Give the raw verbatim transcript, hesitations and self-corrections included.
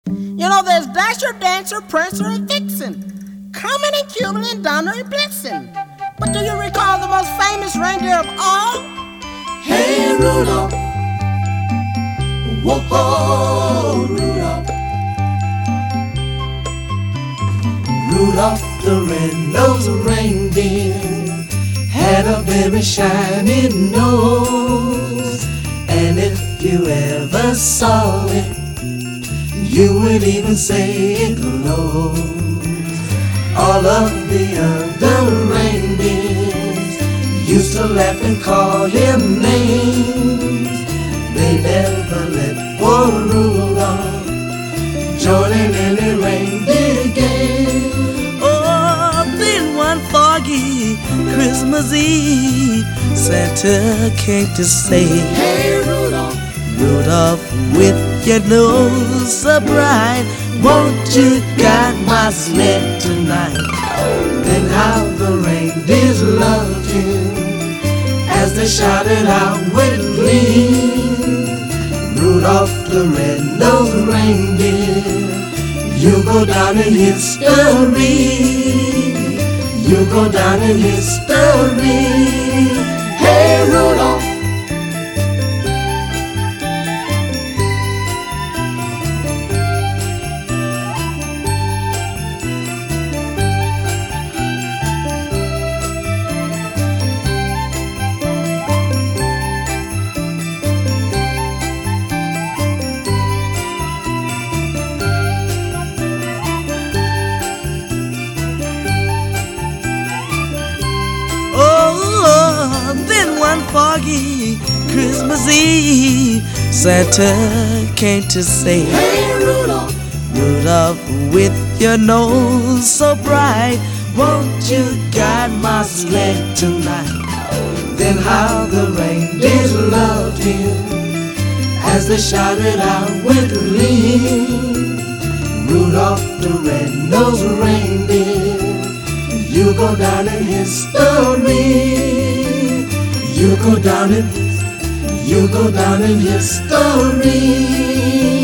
You know, there's Dasher, Dancer, Prancer, and Vixen, Comet and Cupid and Donner and Blitzen. But do you recall the most famous reindeer of all? Hey, Rudolph, whoa, Rudolph. Rudolph the red-nosed reindeer had a very shiny nose, and if you ever saw it, you would even say it glows. All of the other reindeers used to laugh and call him names. They never let poor Rudolph join in any reindeer game. Oh, then one foggy Christmas Eve, Santa came to say, Hey, Rudolph, Rudolph, with your nose so bright, won't you guide my sled tonight? then how the reindeers loved him as they shouted out with glee. Rudolph the red-nosed reindeer, you go down in history. You go down in history. Hey, Rudolph. One foggy Christmas Eve, Santa came to say, Hey, Rudolph, Rudolph, with your nose so bright, won't you guide my sled tonight? then how the reindeers loved him as they shouted out with glee. Rudolph the red-nosed reindeer, you go down in history. You go down in, you go down in history.